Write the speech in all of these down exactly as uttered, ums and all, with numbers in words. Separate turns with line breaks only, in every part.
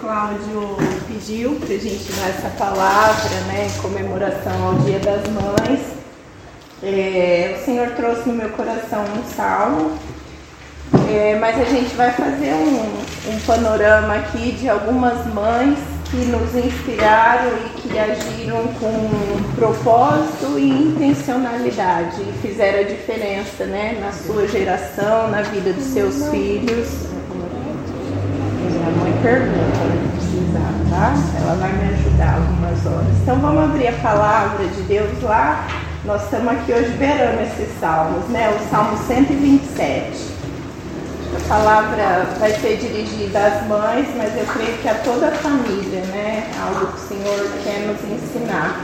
Cláudio pediu para a gente dar essa palavra, né, em comemoração ao Dia das Mães. É, o Senhor trouxe no meu coração um salmo, é, mas a gente vai fazer um, um panorama aqui de algumas mães que nos inspiraram e que agiram com propósito e intencionalidade e fizeram a diferença, né, na sua geração, na vida dos seus filhos. Minha mãe pergunta, né, precisar, tá? Ela vai me ajudar algumas horas. Então vamos abrir a palavra de Deus lá. Nós estamos aqui hoje beirando esses salmos, né? O Salmo cento e vinte e sete. A palavra vai ser dirigida às mães, mas eu creio que a toda a família, né? Algo que o Senhor quer nos ensinar.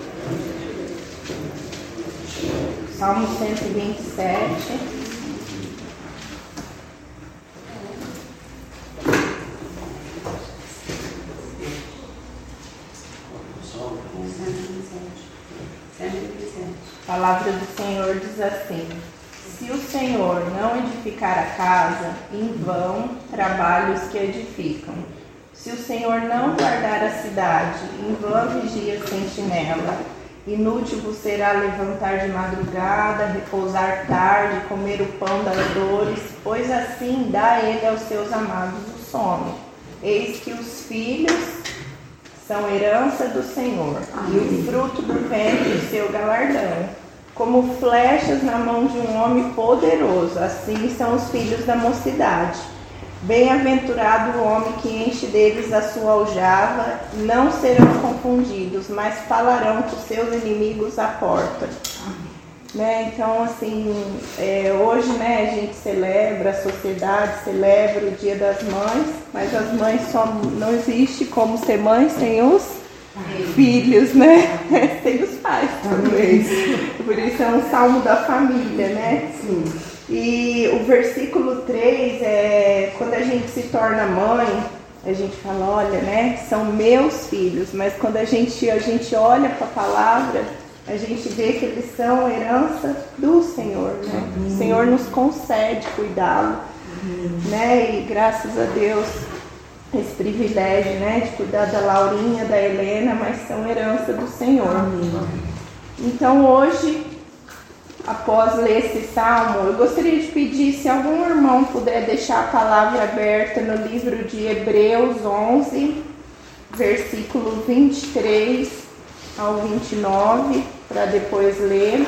Salmo cento e vinte e sete. A palavra do Senhor diz assim: se o Senhor não edificar a casa, em vão trabalham os que edificam. Se o Senhor não guardar a cidade, em vão vigia a sentinela. Inútil vos será levantar de madrugada, repousar tarde, comer o pão das dores, pois assim dá ele aos seus amados o sono. Eis que os filhos são herança do Senhor, e o fruto do ventre o seu galardão. Como flechas na mão de um homem poderoso, assim são os filhos da mocidade. Bem-aventurado o homem que enche deles a sua aljava, não serão confundidos, mas falarão com seus inimigos à porta. Né? Então, assim, é, hoje, né, a gente celebra, a sociedade celebra o Dia das Mães, mas as mães só não existe como ser mãe sem os filhos, né? Sem os pais também. Por isso é um salmo da família, né? Sim. E o versículo três é quando a gente se torna mãe, a gente fala, olha, né? São meus filhos, mas quando a gente, a gente olha para a palavra, a gente vê que eles são herança do Senhor, né? Uhum. O Senhor nos concede cuidá-lo, uhum. né? E graças a Deus, esse privilégio, né, de cuidar da Laurinha, da Helena, mas são herança do Senhor. Uhum. Então hoje, após ler esse salmo, eu gostaria de pedir se algum irmão puder deixar a palavra aberta no livro de Hebreus onze, versículo vinte e três ao vinte e nove, para depois ler.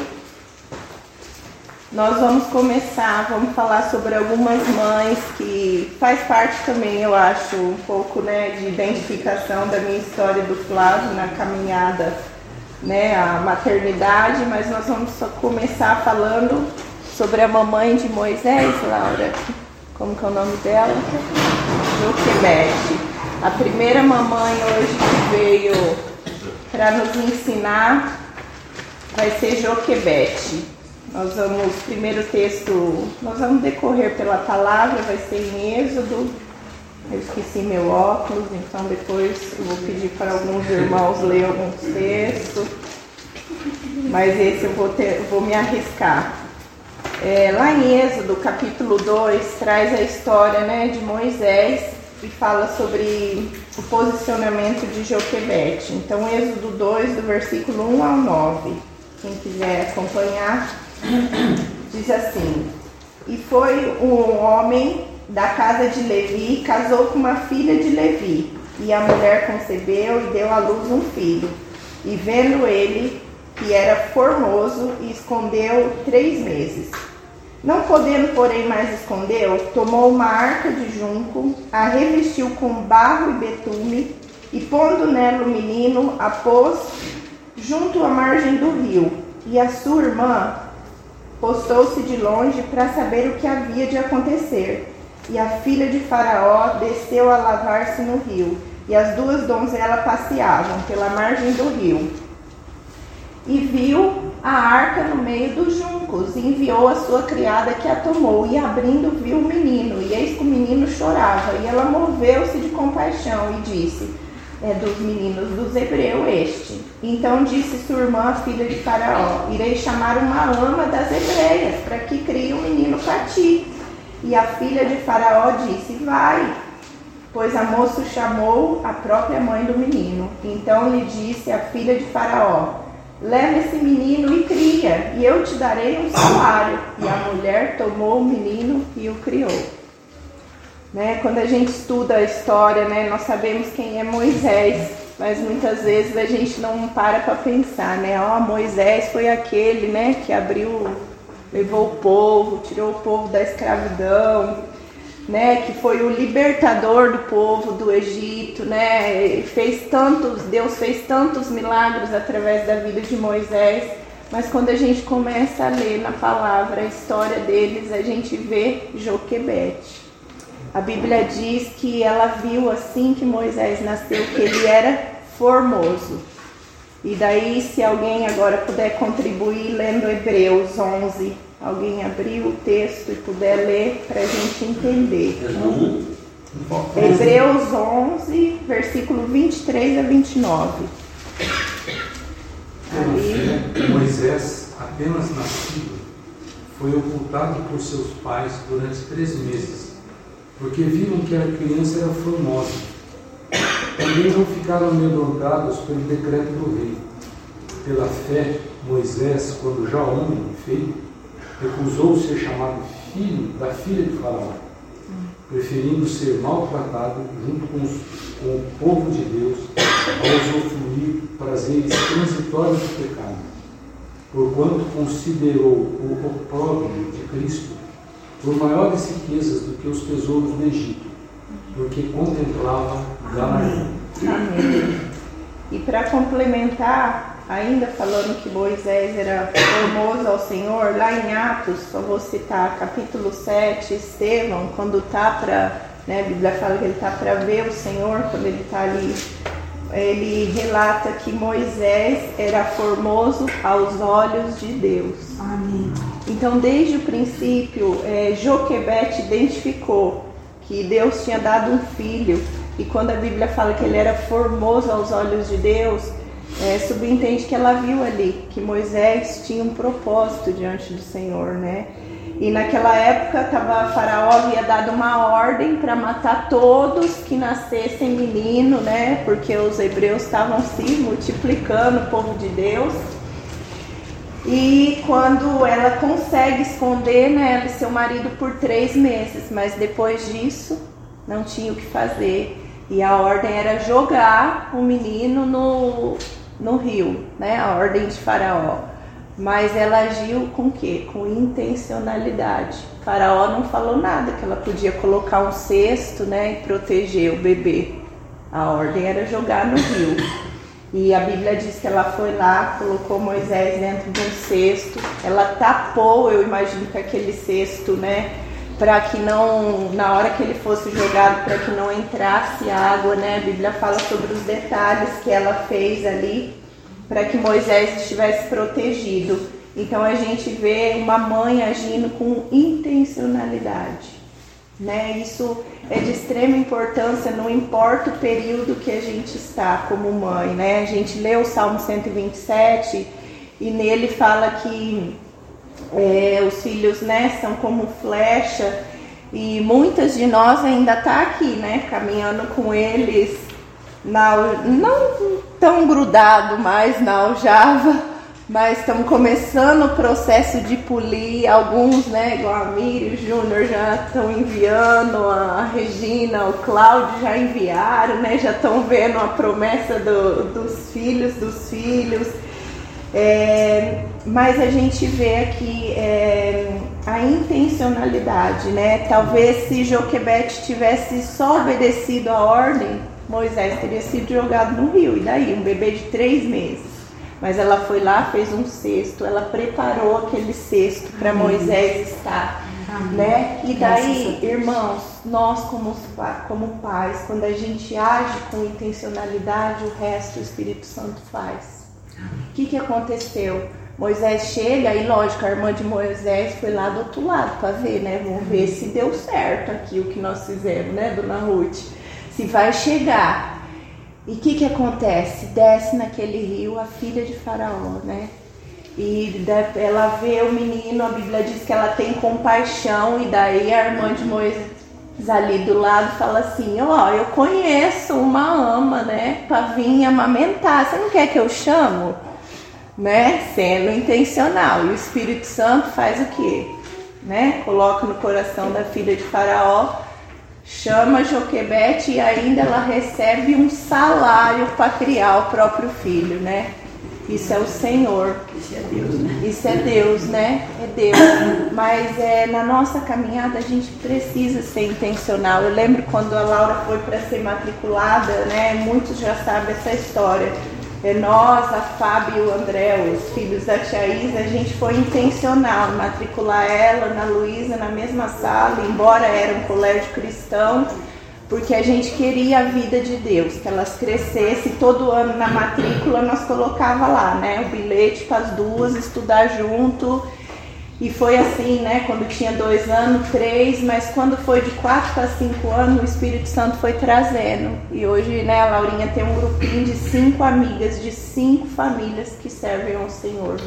Nós vamos começar, vamos falar sobre algumas mães que faz parte também, eu acho, um pouco, né, de identificação da minha história do Flávio na caminhada, né, a maternidade, mas nós vamos só começar falando sobre a mamãe de Moisés, Laura. Como que é o nome dela? Joquebede. A primeira mamãe hoje que veio para nos ensinar vai ser Joquebede. Nós vamos, primeiro texto, nós vamos decorrer pela palavra, vai ser em Êxodo. Eu esqueci meu óculos, então depois eu vou pedir para alguns irmãos ler alguns textos. Mas esse eu vou, ter, eu vou me arriscar. É, lá em Êxodo, capítulo dois, traz a história, né, de Moisés e fala sobre o posicionamento de Joquebede. Então, Êxodo dois, do versículo um ao nove. Quem quiser acompanhar, diz assim: e foi um homem da casa de Levi, casou com uma filha de Levi, e a mulher concebeu e deu à luz um filho. E vendo ele que era formoso, escondeu três meses. Não podendo, porém, mais escondeu, tomou uma arca de junco, a revestiu com barro e betume, e pondo nela o menino, a pôs junto à margem do rio. E a sua irmã postou-se de longe para saber o que havia de acontecer. E a filha de Faraó desceu a lavar-se no rio, e as duas donzelas passeavam pela margem do rio. E viu a arca no meio dos juncos, e enviou a sua criada que a tomou, e abrindo viu o menino, e eis que o menino chorava. E ela moveu-se de compaixão e disse: é dos meninos dos hebreus este. Então disse sua irmã, a filha de Faraó: irei chamar uma ama das hebreias, para que crie um menino para ti. E a filha de Faraó disse: vai. pois a moça chamou a própria mãe do menino. Então lhe disse a filha de Faraó: leva esse menino e cria, e eu te darei um salário. E a mulher tomou o menino e o criou. Né? Quando a gente estuda a história, né, nós sabemos quem é Moisés, mas muitas vezes a gente não para para pensar, né? Ó, Moisés foi aquele, né, que abriu, levou o povo, tirou o povo da escravidão, né, que foi o libertador do povo do Egito, né, fez tantos, Deus fez tantos milagres através da vida de Moisés, mas quando a gente começa a ler na palavra a história deles, a gente vê Joquebede. A Bíblia diz que ela viu assim que Moisés nasceu, que ele era formoso. E daí, se alguém agora puder contribuir lendo Hebreus onze, alguém abrir o texto e puder ler para a gente entender. Hebreus onze, versículo vinte e três a vinte e nove.
Ali. Moisés, apenas nascido, foi ocultado por seus pais durante três meses, porque viram que a criança era formosa. Também não ficaram amedrontados pelo decreto do rei. Pela fé, Moisés, quando já homem e feio, recusou ser chamado filho da filha de Faraó, preferindo ser maltratado junto com, os, com o povo de Deus ao usufruir prazeres transitórios do pecado, porquanto considerou o opróbrio de Cristo por maiores riquezas do que os tesouros do Egito, porque contemplava Gamarão.
Amém. E para complementar, ainda falando que Moisés era formoso ao Senhor, lá em Atos, só vou citar capítulo sete, Estevão, quando está para, né, a Bíblia fala que ele está para ver o Senhor, quando ele está ali, ele relata que Moisés era formoso aos olhos de Deus.
Amém.
Então, desde o princípio, é, Joquebede identificou que Deus tinha dado um filho, e quando a Bíblia fala que ele era formoso aos olhos de Deus, é, subentende que ela viu ali que Moisés tinha um propósito diante do Senhor, né? E naquela época tava, Faraó havia dado uma ordem para matar todos que nascessem menino, né? Porque os hebreus estavam se multiplicando, o povo de Deus. E quando ela consegue esconder, né, ela e seu marido por três meses, mas depois disso não tinha o que fazer. E a ordem era jogar o menino no, no rio, né? A ordem de Faraó. Mas ela agiu com o quê? Com intencionalidade. Faraó não falou nada, que ela podia colocar um cesto, né, e proteger o bebê. A ordem era jogar no rio. E a Bíblia diz que ela foi lá, colocou Moisés dentro de um cesto. Ela tapou, eu imagino que aquele cesto, né, para que não, na hora que ele fosse jogado, para que não entrasse água, né? A Bíblia fala sobre os detalhes que ela fez ali, para que Moisés estivesse protegido. Então a gente vê uma mãe agindo com intencionalidade, né? Isso é de extrema importância, não importa o período que a gente está como mãe, né? A gente lê o Salmo cento e vinte e sete e nele fala que é, os filhos, né, são como flecha, e muitas de nós ainda tá aqui, né, caminhando com eles, na, não tão grudado mais na aljava, mas estamos começando o processo de polir. Alguns, né, igual a Miri, o Júnior já estão enviando, a Regina, o Cláudio já enviaram, né, já estão vendo a promessa do, dos filhos dos filhos. É, mas a gente vê aqui é, a intencionalidade, né? Talvez se Joquebede tivesse só obedecido a ordem, Moisés teria sido jogado no rio. E daí? Um bebê de três meses. Mas ela foi lá, fez um cesto, ela preparou aquele cesto para Moisés estar, né? E daí, irmãos, nós como, como pais, quando a gente age com intencionalidade, o resto o Espírito Santo faz. O que que aconteceu? Moisés chega e, lógico, a irmã de Moisés foi lá do outro lado para ver, né? Vamos ver se deu certo aqui o que nós fizemos, né, dona Ruth? Se vai chegar. E o que que acontece? Desce naquele rio a filha de Faraó, né? E ela vê o menino, a Bíblia diz que ela tem compaixão, e daí a irmã de Moisés, ali do lado fala assim, ó, oh, eu conheço uma ama, né, para vir amamentar, você não quer que eu chamo? Né, sendo intencional. E o Espírito Santo faz o quê? Né, coloca no coração da filha de Faraó, chama Joquebede e ainda ela recebe um salário para criar o próprio filho, né? Isso é o Senhor.
Isso é Deus, né?
Isso é Deus, né? É Deus. Mas é, na nossa caminhada a gente precisa ser intencional. Eu lembro quando a Laura foi para ser matriculada, né? Muitos já sabem essa história. É nós, a Fábio e o André, os filhos da tia Isa, a gente foi intencional em matricular ela, na Luísa, na mesma sala, embora era um colégio cristão, porque a gente queria a vida de Deus, que elas crescessem. Todo ano na matrícula nós colocava lá, né, o bilhete para as duas estudar junto. E foi assim, né, quando tinha dois anos, três, mas quando foi de quatro para cinco anos, o Espírito Santo foi trazendo. E hoje, né, a Laurinha tem um grupinho de cinco amigas, de cinco famílias que servem ao Senhor.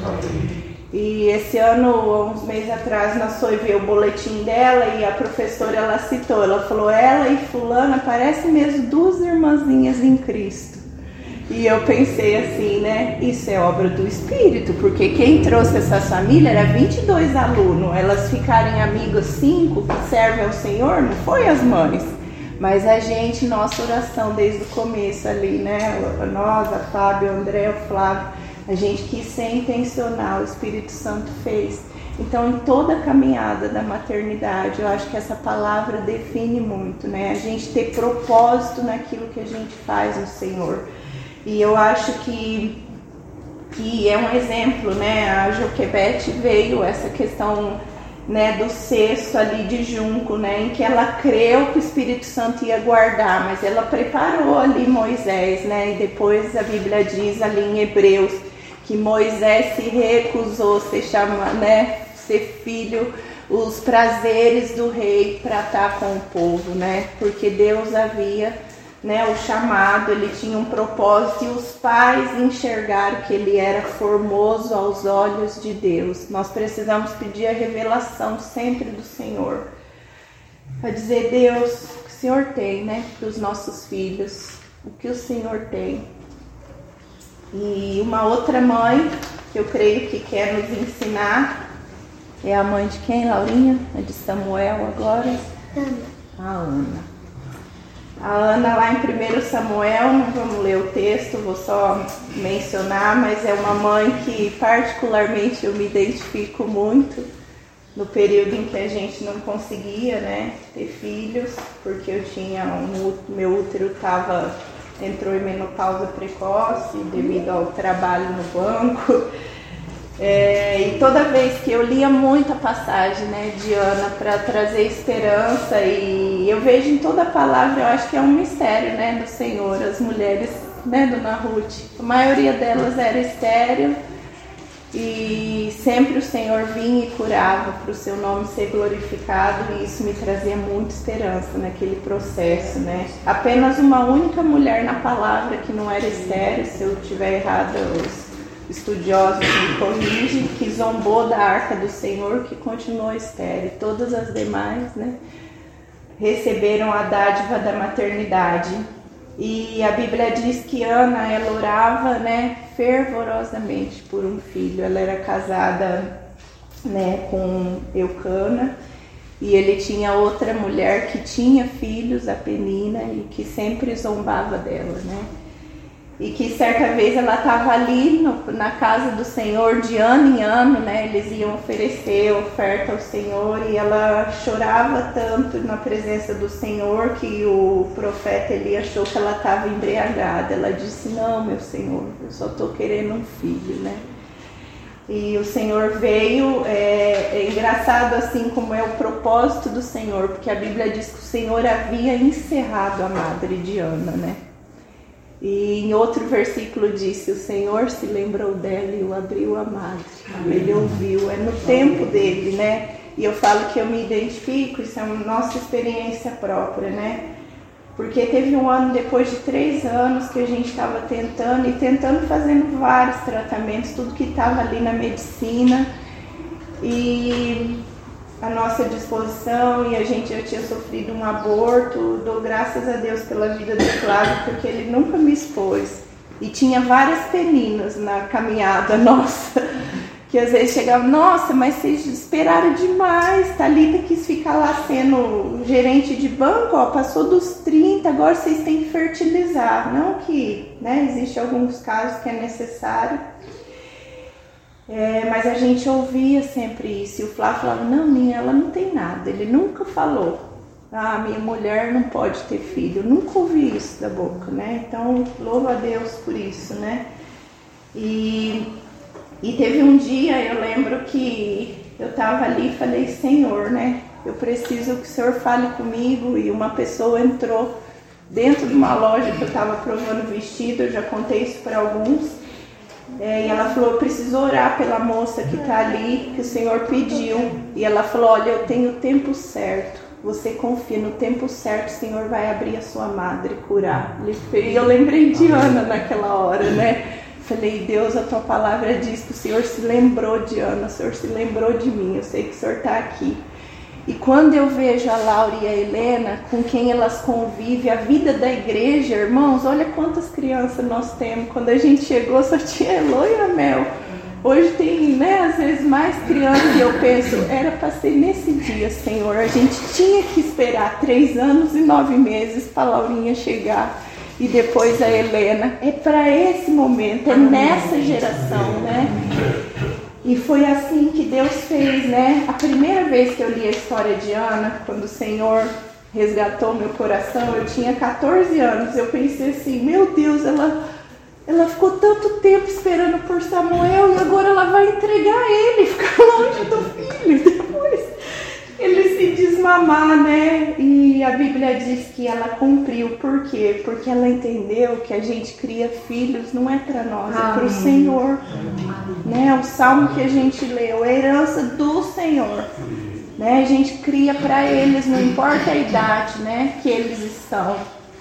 E esse ano, uns meses atrás, nós foi ver o boletim dela e a professora, ela citou, ela falou, ela e fulana parecem mesmo duas irmãzinhas em Cristo. E eu pensei assim, né, isso é obra do Espírito, porque quem trouxe essa família era vinte e dois alunos, elas ficarem amigas cinco que servem ao Senhor, não foi as mães, mas a gente, nossa oração desde o começo ali, né, nós, a Fábio, o André, o Flávio, a gente quis ser intencional, o Espírito Santo fez. Então, em toda a caminhada da maternidade, eu acho que essa palavra define muito, né, a gente ter propósito naquilo que a gente faz no Senhor. E eu acho que, que é um exemplo, né? A Joquebede veio essa questão, né, do cesto ali de junco, né, em que ela creu que o Espírito Santo ia guardar, mas ela preparou ali Moisés, né? E depois a Bíblia diz ali em Hebreus que Moisés se recusou a ser, chama, né, ser filho, os prazeres do rei para estar com o povo, né? Porque Deus havia, né, o chamado, ele tinha um propósito e os pais enxergaram que ele era formoso aos olhos de Deus. Nós precisamos pedir a revelação sempre do Senhor, para dizer, Deus, o que o Senhor tem, né, para os nossos filhos, o que o Senhor tem. E uma outra mãe que eu creio que quer nos ensinar é a mãe de quem, Laurinha? A de Samuel agora?
Ana.
A Ana. A Ana lá em primeiro Samuel, não vamos ler o texto, vou só mencionar, mas é uma mãe que particularmente eu me identifico muito no período em que a gente não conseguia, né, ter filhos, porque eu tinha um, meu útero tava, entrou em menopausa precoce devido ao trabalho no banco. É, e toda vez que eu lia muita passagem, né, de Ana para trazer esperança, e eu vejo em toda a palavra, eu acho que é um mistério, né, do Senhor. As mulheres, né, Dona Ruth, a maioria delas era estéril e sempre o Senhor vinha e curava para o seu nome ser glorificado, e isso me trazia muita esperança naquele processo, né. Apenas uma única mulher na palavra que não era estéril, se eu estiver errada, os estudiosos me corrigem, que zombou da arca do Senhor, que continuou estéril. Todas as demais, né, receberam a dádiva da maternidade. E a Bíblia diz que Ana, ela orava, né, fervorosamente por um filho. Ela era casada, né, com Eucana, e ele tinha outra mulher que tinha filhos, a Penina, e que sempre zombava dela, né. E que certa vez ela estava ali no, na casa do Senhor de ano em ano, né? Eles iam oferecer oferta ao Senhor, e ela chorava tanto na presença do Senhor que o profeta Eli achou que ela estava embriagada. Ela disse, não, meu Senhor, eu só estou querendo um filho, né? E o Senhor veio, é, é engraçado assim como é o propósito do Senhor, porque a Bíblia diz que o Senhor havia encerrado a madre de Ana, né? E em outro versículo disse, o Senhor se lembrou dela e o abriu a madre. Ele ouviu, é no tempo dele, né? E eu falo que eu me identifico, isso é uma nossa experiência própria, né? Porque teve um ano, depois de três anos, que a gente estava tentando, e tentando, fazendo vários tratamentos, tudo que estava ali na medicina. E à nossa disposição, e a gente já tinha sofrido um aborto. Dou graças a Deus pela vida do Flávio, porque ele nunca me expôs. E tinha várias peninas na caminhada nossa, que às vezes chegavam, nossa, mas vocês esperaram demais, Thalita quis ficar lá sendo gerente de banco, ó, passou dos trinta, agora vocês têm que fertilizar. Não que, né, existe alguns casos que é necessário, é, mas a gente ouvia sempre isso, e o Flávio falava, não, minha, ela não tem nada, ele nunca falou, ah, minha mulher não pode ter filho, eu nunca ouvi isso da boca, né, então louvo a Deus por isso, né, e... E teve um dia, eu lembro que eu estava ali e falei, Senhor, né, eu preciso que o Senhor fale comigo. E uma pessoa entrou dentro de uma loja que eu estava provando vestido, eu já contei isso para alguns, é, e ela falou, eu preciso orar pela moça que está ali, que o Senhor pediu. E ela falou, olha, eu tenho o tempo certo, você confia, no tempo certo o Senhor vai abrir a sua madre e curar. E eu lembrei de Ana naquela hora, né? Falei, Deus, a tua palavra diz que o Senhor se lembrou de Ana, o Senhor se lembrou de mim, eu sei que o Senhor está aqui. E quando eu vejo a Laura e a Helena, com quem elas convivem, a vida da igreja, irmãos, olha quantas crianças nós temos. Quando a gente chegou só tinha Elô e a Mel. Hoje tem, né, às vezes mais crianças, e eu penso, era para ser nesse dia, Senhor. A gente tinha que esperar três anos e nove meses para a Laurinha chegar. E depois a Helena, é para esse momento, é nessa geração, né? E foi assim que Deus fez, né? A primeira vez que eu li a história de Ana, quando o Senhor resgatou meu coração, eu tinha catorze anos, eu pensei assim, meu Deus, ela, ela ficou tanto tempo esperando por Samuel e agora ela vai entregar ele, ficar longe do filho, depois ele se desmamar, né? E a Bíblia diz que ela cumpriu. Por quê? Porque ela entendeu que a gente cria filhos não é para nós, é para o Senhor. Né? O salmo que a gente leu é a herança do Senhor. Né? A gente cria para eles, não importa a idade, né, que eles estão.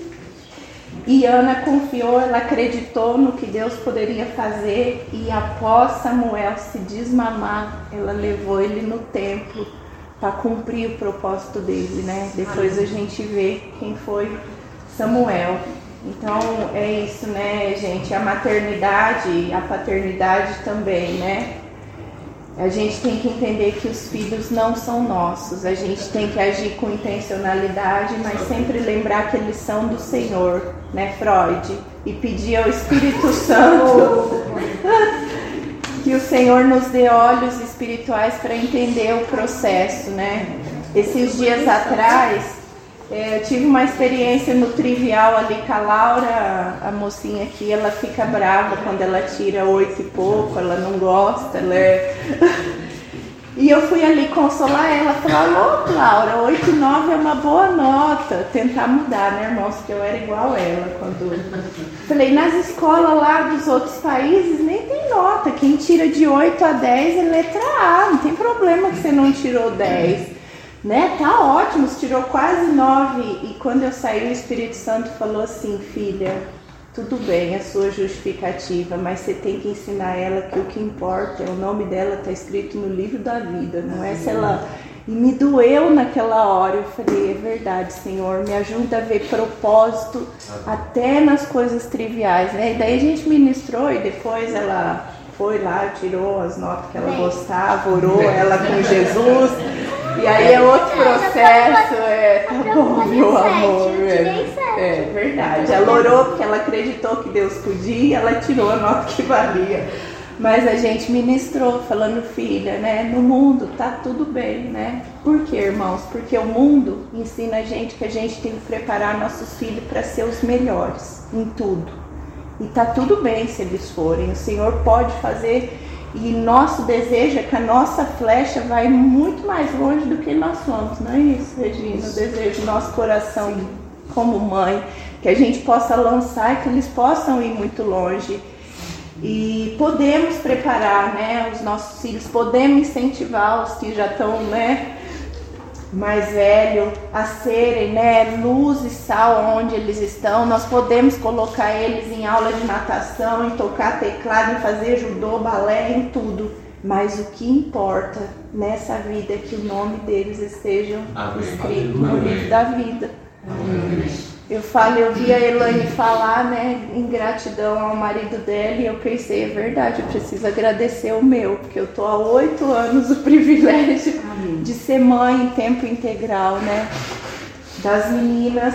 E Ana confiou, ela acreditou no que Deus poderia fazer, e após Samuel se desmamar, ela levou ele no templo para cumprir o propósito dele, né? Depois a gente vê quem foi Samuel. Então é isso, né, gente? A maternidade e a paternidade também, né? A gente tem que entender que os filhos não são nossos. A gente tem que agir com intencionalidade, mas sempre lembrar que eles são do Senhor, né, Freud? E pedir ao Espírito Santo que o Senhor nos dê olhos espirituais para entender o processo, né? Esses dias atrás, é, eu tive uma experiência no trivial ali com a Laura, a mocinha aqui, ela fica brava quando ela tira oito e pouco, ela não gosta, ela é... E eu fui ali consolar ela, falar, ô Laura, oito e nove é uma boa nota, tentar mudar, né, irmãos, porque eu era igual ela quando... Falei, nas escolas lá dos outros países nem tem nota, quem tira de oito a dez é letra A, não tem problema que você não tirou dez, né, tá ótimo, você tirou quase nove. E quando eu saí, o Espírito Santo falou assim, filha, tudo bem a sua justificativa, mas você tem que ensinar ela que o que importa é o nome dela está escrito no livro da vida, não é se ela... E me doeu naquela hora, eu falei, é verdade, Senhor, me ajuda a ver propósito até nas coisas triviais, né? E daí a gente ministrou e depois ela foi lá, tirou as notas que ela gostava, orou ela com Jesus. E aí é outro processo, é, tá bom, meu amor, é, é verdade. Ela orou porque ela acreditou que Deus podia, ela tirou a nota que valia. Mas a gente ministrou, falando, filha, né, no mundo tá tudo bem, né? Por quê, irmãos? Porque o mundo ensina a gente que a gente tem que preparar nossos filhos para ser os melhores em tudo. E tá tudo bem se eles forem, o Senhor pode fazer... E nosso desejo é que a nossa flecha vai muito mais longe do que nós somos, não é isso, Regina? O desejo do nosso coração como mãe, que a gente possa lançar e que eles possam ir muito longe. E podemos preparar, né, os nossos filhos, podemos incentivar os que já estão, né, mais velhos a serem, né, luz e sal onde eles estão. Nós podemos colocar eles em aula de natação, em tocar teclado, em fazer judô, balé, em tudo. Mas o que importa nessa vida é que o nome deles esteja escrito no livro da vida. Amém. Eu falo, eu vi a Elaine falar, né, em gratidão ao marido dela, e eu pensei, é verdade, eu preciso agradecer o meu, porque eu tô há oito anos o privilégio Amém. De ser mãe em tempo integral, né, das meninas.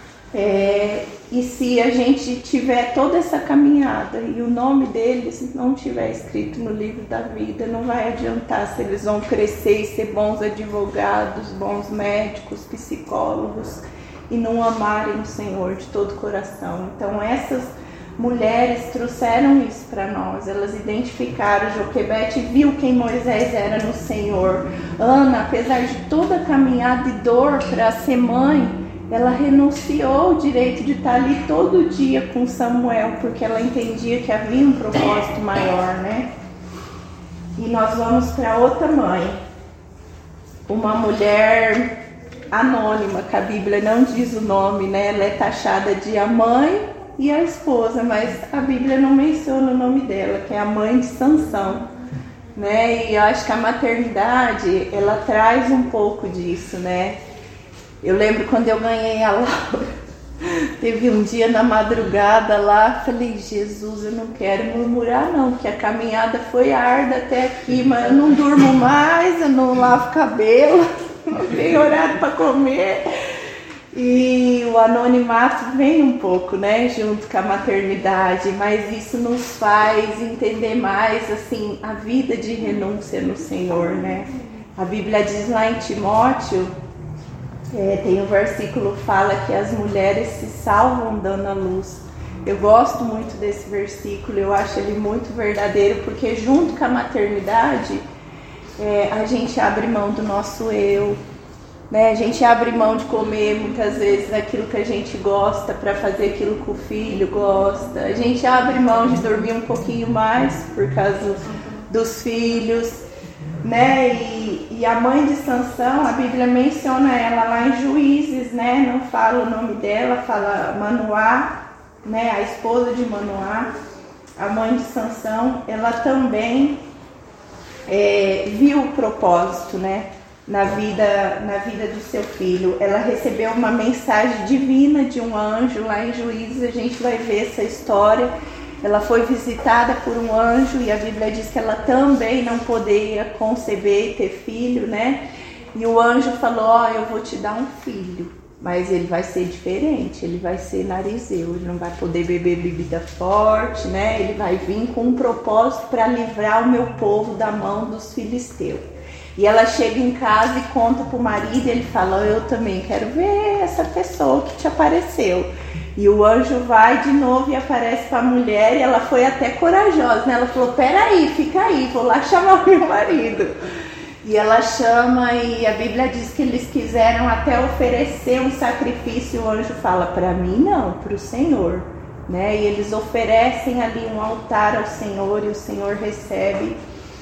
É, e se a gente tiver toda essa caminhada e o nome deles não estiver escrito no livro da vida, não vai adiantar se eles vão crescer e ser bons advogados, bons médicos, psicólogos, e não amarem o Senhor de todo o coração. Então essas mulheres trouxeram isso para nós, elas identificaram. Joquebede viu quem Moisés era no Senhor. Ana, apesar de toda a caminhada e dor para ser mãe, ela renunciou ao direito de estar ali todo dia com Samuel, porque ela entendia que havia um propósito maior, né? E nós vamos para outra mãe, uma mulher anônima, que a Bíblia não diz o nome, né? Ela é taxada de a mãe e a esposa, mas a Bíblia não menciona o nome dela, que é a mãe de Sansão, né? E eu acho que a maternidade, ela traz um pouco disso, né? Eu lembro quando eu ganhei a Laura, teve um dia na madrugada lá, falei, Jesus, eu não quero murmurar não, porque a caminhada foi árdua até aqui, mas eu não durmo mais, eu não lavo cabelo, não tenho horário para comer. E o anonimato vem um pouco, né, junto com a maternidade, mas isso nos faz entender mais, assim, a vida de renúncia no Senhor, né? A Bíblia diz lá em Timóteo, É, tem um versículo que fala que as mulheres se salvam dando a luz. Eu gosto muito desse versículo, eu acho ele muito verdadeiro, porque junto com a maternidade, é, a gente abre mão do nosso eu, né? A gente abre mão de comer muitas vezes aquilo que a gente gosta para fazer aquilo que o filho gosta. A gente abre mão de dormir um pouquinho mais por causa dos filhos, né? E, e a mãe de Sansão, a Bíblia menciona ela lá em Juízes, né? Não fala o nome dela, fala Manoá, né? A esposa de Manoá, a mãe de Sansão, ela também é, viu o propósito, né? Na vida, na vida do seu filho. Ela recebeu uma mensagem divina de um anjo lá em Juízes, a gente vai ver essa história. Ela foi visitada por um anjo e a Bíblia diz que ela também não poderia conceber e ter filho, né? E o anjo falou, ó, oh, eu vou te dar um filho, mas ele vai ser diferente, ele vai ser narizeu, ele não vai poder beber bebida forte, né? Ele vai vir com um propósito para livrar o meu povo da mão dos filisteus. E ela chega em casa e conta pro marido e ele fala, eu também quero ver essa pessoa que te apareceu. E o anjo vai de novo e aparece para a mulher e ela foi até corajosa, né? Ela falou, peraí, fica aí, vou lá chamar o meu marido. E ela chama e a Bíblia diz que eles quiseram até oferecer um sacrifício. O anjo fala, para mim não, para o Senhor, né? E eles oferecem ali um altar ao Senhor e o Senhor recebe.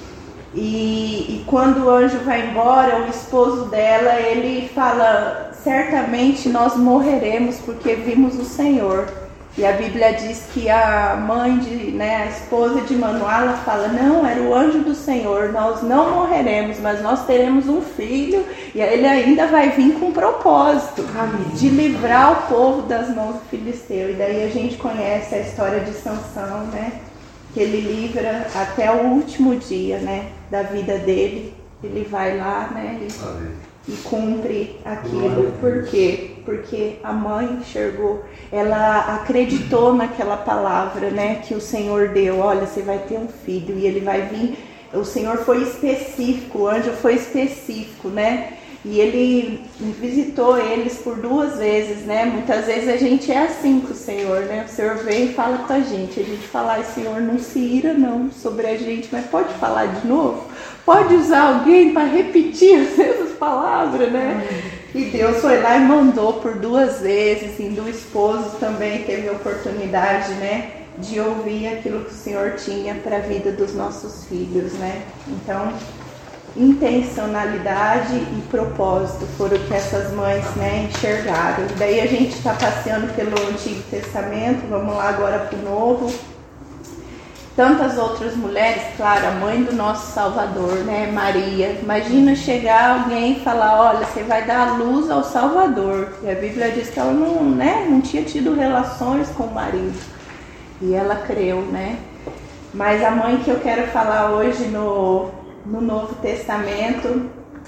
E, e quando o anjo vai embora, o esposo dela, ele fala, certamente nós morreremos porque vimos o Senhor. E a Bíblia diz que a mãe, de, né, a esposa de Manoá, ela fala, não, era o anjo do Senhor, nós não morreremos, mas nós teremos um filho e ele ainda vai vir com um propósito, Amém. De livrar o povo das mãos do filisteu. E daí a gente conhece a história de Sansão, né? Que ele livra até o último dia, né, da vida dele. Ele vai lá, né, e, e cumpre aquilo. Por quê? Porque a mãe enxergou, ela acreditou naquela palavra, né, que o Senhor deu. Olha, você vai ter um filho e ele vai vir. O Senhor foi específico, o anjo foi específico, né? E ele visitou eles por duas vezes, né? Muitas vezes a gente é assim com o Senhor, né? O Senhor vem e fala com a gente. A gente fala, ai, Senhor, não se ira não sobre a gente, mas pode falar de novo? Pode usar alguém para repetir as mesmas palavras, né? E Deus foi lá e mandou por duas vezes. E do esposo também teve a oportunidade, né, de ouvir aquilo que o Senhor tinha para a vida dos nossos filhos, né? Então, intencionalidade e propósito foram o que essas mães, né, enxergaram. E daí a gente está passeando pelo Antigo Testamento, vamos lá agora para o Novo. tantas outras mulheres, claro, a mãe do nosso Salvador, né, Maria. Imagina chegar alguém e falar, olha, você vai dar a luz ao Salvador. E a Bíblia diz que ela não, né, não tinha tido relações com o marido. E ela creu, né? Mas a mãe que eu quero falar hoje no, no Novo Testamento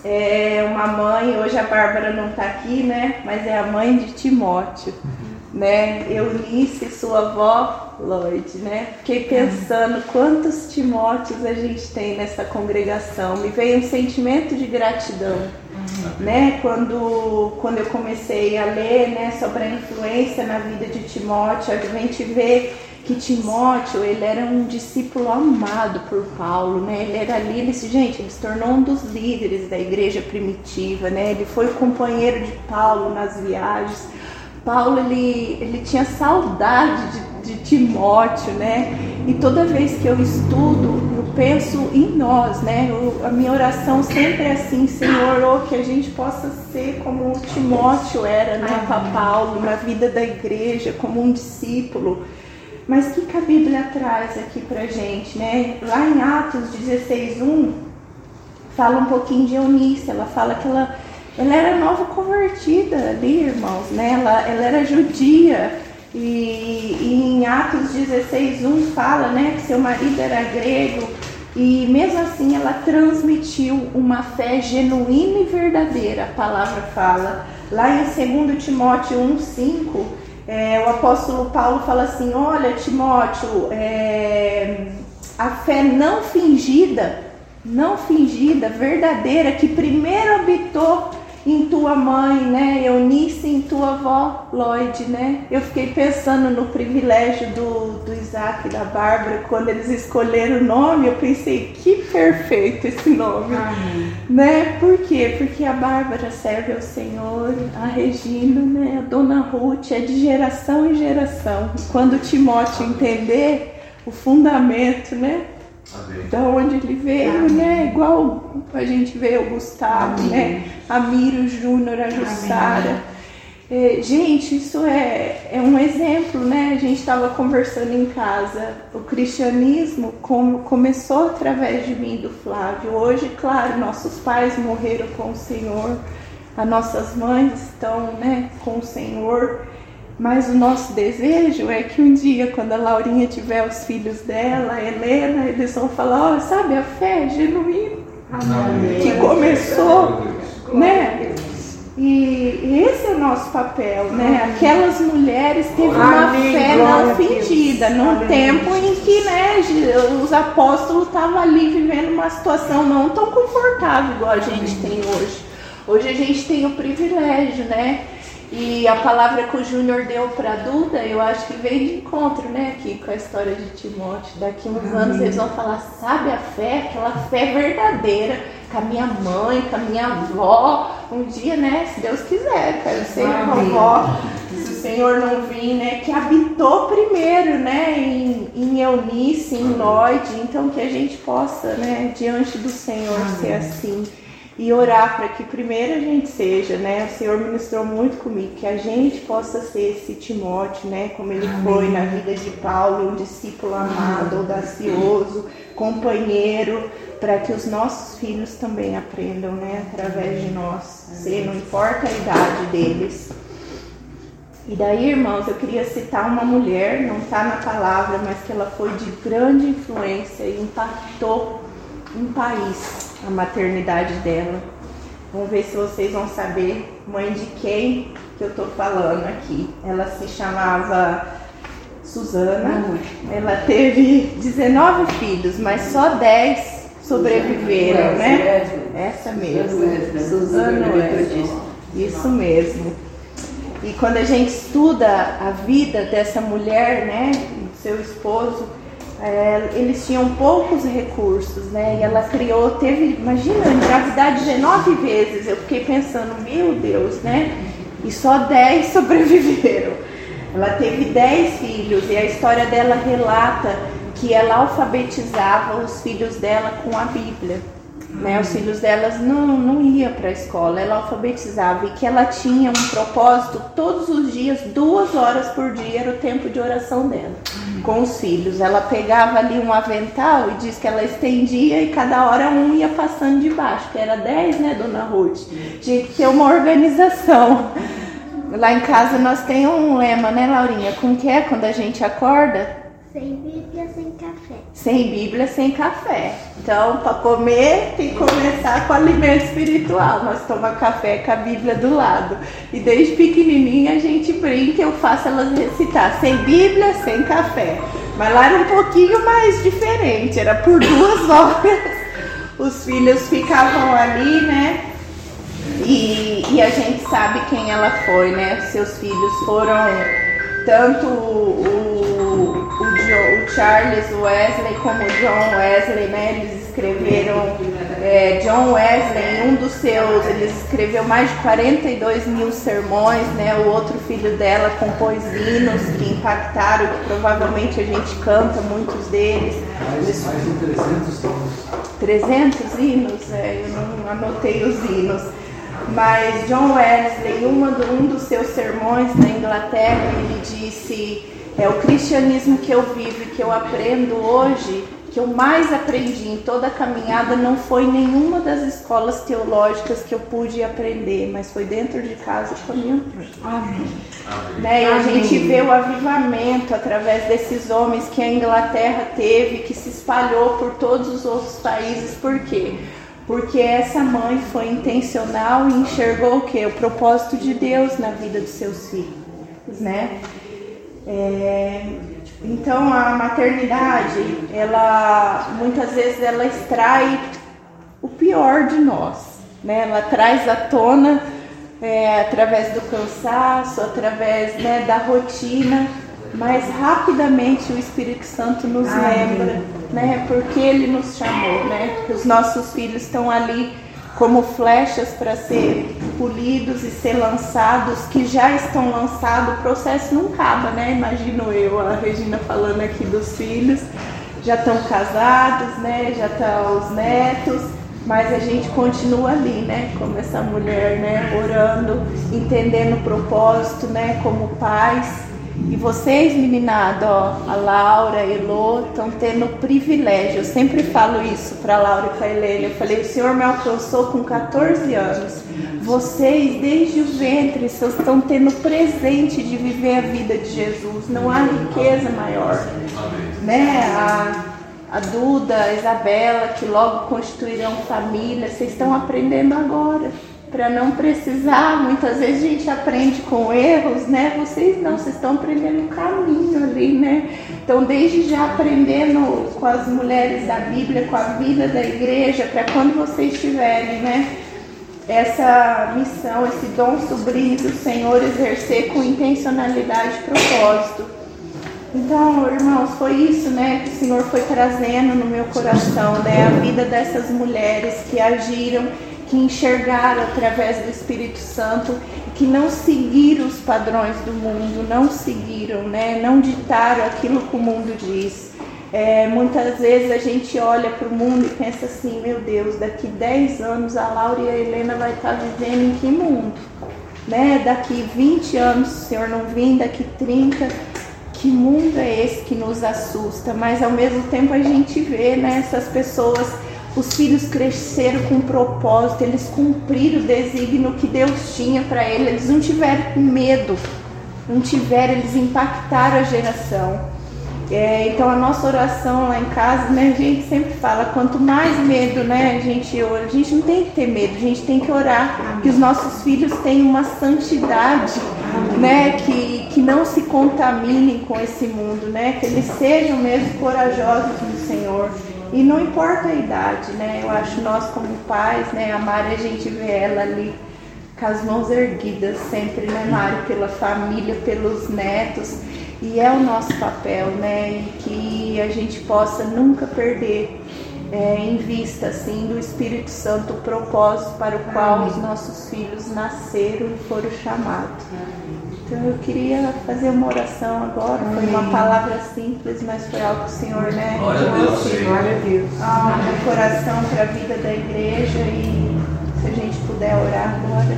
é uma mãe, hoje a Bárbara não está aqui, né? Mas é a mãe de Timóteo, né? Eunice, sua avó, Lloyd, né? Fiquei pensando quantos Timóteos a gente tem nessa congregação. Me veio um sentimento de gratidão, né? Quando, quando eu comecei a ler, né, sobre a influência na vida de Timóteo, a gente vê que Timóteo, ele era um discípulo amado por Paulo, né? Ele era ali, ele, gente, ele se tornou um dos líderes da igreja primitiva, né? Ele foi o companheiro de Paulo nas viagens. Paulo, ele, ele tinha saudade de, de Timóteo, né? E toda vez que eu estudo, eu penso em nós, né? Eu, a minha oração sempre é assim, Senhor, oh, que a gente possa ser como o Timóteo era, né? Para Paulo, na vida da igreja, como um discípulo. Mas o que, que a Bíblia traz aqui pra gente, né? Lá em Atos dezesseis, um, fala um pouquinho de Eunice. Ela fala que ela, ela era nova convertida ali, irmãos, né? Ela, ela era judia. E, e em Atos dezesseis, um fala, né, que seu marido era grego. E mesmo assim ela transmitiu uma fé genuína e verdadeira, a palavra fala. Lá em dois Timóteo um, cinco... É, o apóstolo Paulo fala assim, olha Timóteo, é, a fé não fingida, não fingida, verdadeira, que primeiro habitou em tua mãe, né, Eunice, em tua avó, Lloyd, né? Eu fiquei pensando no privilégio do, do Isaac e da Bárbara, quando eles escolheram o nome, eu pensei, que perfeito esse nome, Amém. Né? Por quê? Porque a Bárbara serve ao Senhor, a Regina, né, a Dona Ruth, é de geração em geração. E quando Timóteo entender o fundamento, né? Amém. Da onde ele veio, Amém. Né? Igual a gente vê o Gustavo, Amém. Né? A Miro Júnior, a Jussara. É, gente, isso é, é um exemplo, né? A gente estava conversando em casa. O cristianismo com, começou através de mim, do Flávio. Hoje, claro, nossos pais morreram com o Senhor, as nossas mães estão, né, com o Senhor. Mas o nosso desejo é que um dia, quando a Laurinha tiver os filhos dela, a Helena, eles vão falar, ó, oh, sabe, a fé genuína Amém. Que começou, né? E esse é o nosso papel, né? Aquelas mulheres teve uma Amém. Fé não fingida, num Amém. Tempo em que, né, os apóstolos estavam ali vivendo uma situação não tão confortável igual a gente Amém. Tem hoje. Hoje a gente tem o privilégio, né? E a palavra que o Júnior deu para a Duda, eu acho que veio de encontro, né, aqui com a história de Timóteo. Daqui uns Amém. Anos eles vão falar, sabe a fé, aquela fé verdadeira, com a minha mãe, com a minha avó. Um dia, né, se Deus quiser, quero ser vovó, se o Senhor não vir, né, que habitou primeiro, né, em, em Eunice, em Lloyd. Então que a gente possa, né, diante do Senhor Amém. Ser assim. E orar para que primeiro a gente seja, né? O Senhor ministrou muito comigo, que a gente possa ser esse Timóteo, né? Como ele Amém. Foi na vida de Paulo, um discípulo amado, audacioso, companheiro, para que os nossos filhos também aprendam, né? Através de nós, ser, não importa a idade deles. E daí, irmãos, eu queria citar uma mulher, não está na palavra, mas que ela foi de grande influência e impactou um país. A maternidade dela. Vamos ver se vocês vão saber mãe de quem que eu tô falando aqui. Ela se chamava Susana. Ela teve dezenove filhos, mas só dez sobreviveram, né? Essa mesmo. Susana Wesley. Isso mesmo. E quando a gente estuda a vida dessa mulher, né, seu esposo, É, eles tinham poucos recursos, né? E ela criou, teve, imagina, engravidar dezenove vezes. Eu fiquei pensando, meu Deus, né? E só dez sobreviveram. Ela teve dez filhos e a história dela relata que ela alfabetizava os filhos dela com a Bíblia. Né? Os filhos delas não, não iam para a escola, ela alfabetizava, e que ela tinha um propósito todos os dias, duas horas por dia era o tempo de oração dela com os filhos. Ela pegava ali um avental e diz que ela estendia e cada hora um ia passando de baixo, que era dez, né, dona Ruth? Tinha que ter uma organização. Lá em casa nós temos um lema, né, Laurinha? Como que é quando a gente acorda?
Sem Bíblia, sem café.
Sem Bíblia, sem café. Então, para comer, tem que começar com alimento espiritual. Nós tomamos café com a Bíblia do lado. E desde pequenininha a gente brinca, eu faço elas recitar. Sem Bíblia, sem café. Mas lá era um pouquinho mais diferente. Era por duas horas. Os filhos ficavam ali, né? E, e a gente sabe quem ela foi, né? Seus filhos foram tanto o, o, o, o Charles Wesley como o John Wesley, né? Eles escreveram, é, John Wesley, um dos seus, ele escreveu mais de quarenta e dois mil sermões, né? O outro filho dela compôs hinos que impactaram, que provavelmente a gente canta muitos deles.
Mais, mais de trezentos hinos.
trezentos hinos? É, eu não anotei os hinos. Mas John Wesley, uma do, um dos seus sermões na Inglaterra, ele disse: é o cristianismo que eu vivo e que eu aprendo hoje, que eu mais aprendi em toda a caminhada, não foi nenhuma das escolas teológicas que eu pude aprender, mas foi dentro de casa com a minha mãe. Amém. Né? E a gente vê o avivamento através desses homens que a Inglaterra teve, que se espalhou por todos os outros países. Por quê? Porque essa mãe foi intencional e enxergou o quê? O propósito de Deus na vida dos seus filhos, né? É, então a maternidade, ela muitas vezes ela extrai o pior de nós, né? Ela traz à tona é, através do cansaço, através, né, da rotina, mas rapidamente o Espírito Santo nos lembra, né? Porque Ele nos chamou, né? Os nossos filhos estão ali como flechas para ser polidos e ser lançados, que já estão lançados, o processo não acaba, né? Imagino eu, a Regina falando aqui dos filhos, já estão casados, né? Já estão os netos, mas a gente continua ali, né? Como essa mulher, né? Orando, entendendo o propósito, né? Como pais. E vocês, meninada, ó, a Laura, a Elô, estão tendo o privilégio. Eu sempre falo isso para a Laura e para a Helena. Eu falei: o Senhor me alcançou com catorze anos. Vocês, desde o ventre, vocês estão tendo o presente de viver a vida de Jesus. Não há riqueza maior. Né? A, a Duda, a Isabela, que logo constituirão família, vocês estão aprendendo agora. Para não precisar, muitas vezes a gente aprende com erros, né? Vocês não, vocês estão aprendendo o caminho ali, né? Então, desde já aprendendo com as mulheres da Bíblia, com a vida da igreja, para quando vocês tiverem, né, essa missão, esse dom sublime do Senhor, exercer com intencionalidade e propósito. Então, irmãos, foi isso, né, que o Senhor foi trazendo no meu coração, né? A vida dessas mulheres que agiram, que enxergaram através do Espírito Santo, que não seguiram os padrões do mundo, não seguiram, né? Não ditaram aquilo que o mundo diz. É, muitas vezes a gente olha para o mundo e pensa assim: meu Deus, daqui dez anos a Laura e a Helena vai estar vivendo em que mundo? Né? Daqui vinte anos, se o Senhor não vir, daqui trinta, que mundo é esse que nos assusta? Mas ao mesmo tempo a gente vê, né, essas pessoas. Os filhos cresceram com propósito, eles cumpriram o desígnio que Deus tinha para eles, eles não tiveram medo, não tiveram, eles impactaram a geração. É, então a nossa oração lá em casa, né, a gente sempre fala, quanto mais medo, né, a gente ora, a gente não tem que ter medo, a gente tem que orar que os nossos filhos tenham uma santidade, né, que, que não se contaminem com esse mundo, né, que eles sejam mesmo corajosos no Senhor. E não importa a idade, né? Eu acho nós como pais, né? A Mari, a gente vê ela ali com as mãos erguidas sempre, né, Mari? Pela família, pelos netos. E é o nosso papel, né? E que a gente possa nunca perder é, em vista, assim, do Espírito Santo o propósito para o qual os nossos filhos nasceram e foram chamados. Então eu queria fazer uma oração agora. Foi uma palavra simples, mas foi algo que o Senhor, né?
Glória a Deus, Senhor.
Glória a Deus. Ah, meu coração para a vida da igreja e se a gente puder orar agora.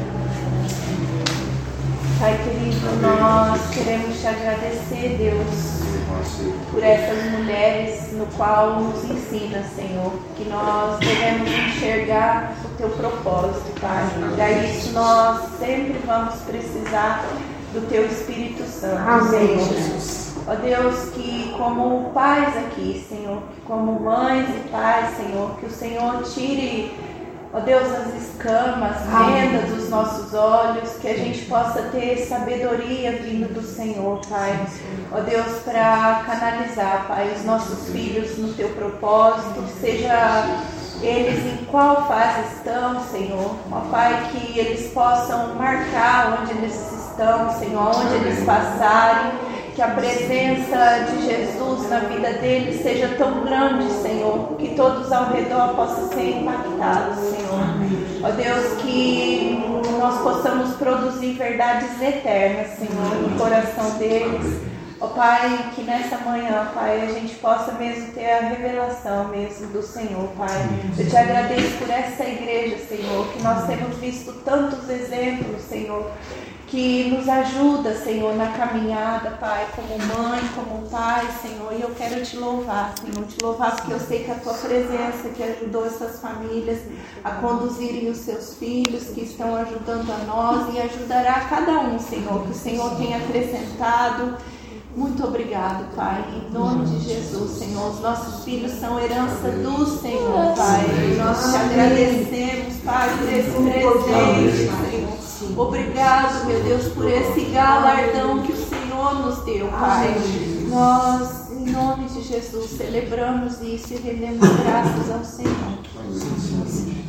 Pai querido, nós queremos te agradecer, Deus, por essas mulheres no qual nos ensina, Senhor, que nós devemos enxergar o teu propósito, Pai. Para isso nós sempre vamos precisar do teu Espírito Santo,
Amém,
Senhor. Ó Deus, que como pais aqui, Senhor, que como mães e pais, Senhor, que o Senhor tire, ó Deus, as escamas, vendas dos nossos olhos, que a gente possa ter sabedoria vindo do Senhor, Pai. Ó Deus, para canalizar, Pai, os nossos filhos no teu propósito, seja eles em qual fase estão, Senhor. Ó Pai, que eles possam marcar onde eles estão, Senhor, onde eles passarem. Que a presença de Jesus na vida deles seja tão grande, Senhor, que todos ao redor possam ser impactados, Senhor. Ó Deus, que nós possamos produzir verdades eternas, Senhor, no coração deles. Ó Pai, que nessa manhã, Pai, a gente possa mesmo ter a revelação mesmo do Senhor, Pai. Eu te agradeço por essa igreja, Senhor, que nós temos visto tantos exemplos, Senhor, que nos ajuda, Senhor, na caminhada, Pai, como mãe, como pai, Senhor, e eu quero te louvar, Senhor, te louvar porque eu sei que a tua presença que ajudou essas famílias a conduzirem os seus filhos, que estão ajudando a nós e ajudará a cada um, Senhor, que o Senhor tenha acrescentado. Muito obrigado, Pai, em nome de Jesus, Senhor. Os nossos filhos são herança do Senhor, Pai. Nós te agradecemos, Pai, por esse presente, Senhor. Obrigado, meu Deus, por esse galardão que o Senhor nos deu, Pai. Nós, em nome de Jesus, celebramos isso e rendemos graças ao Senhor.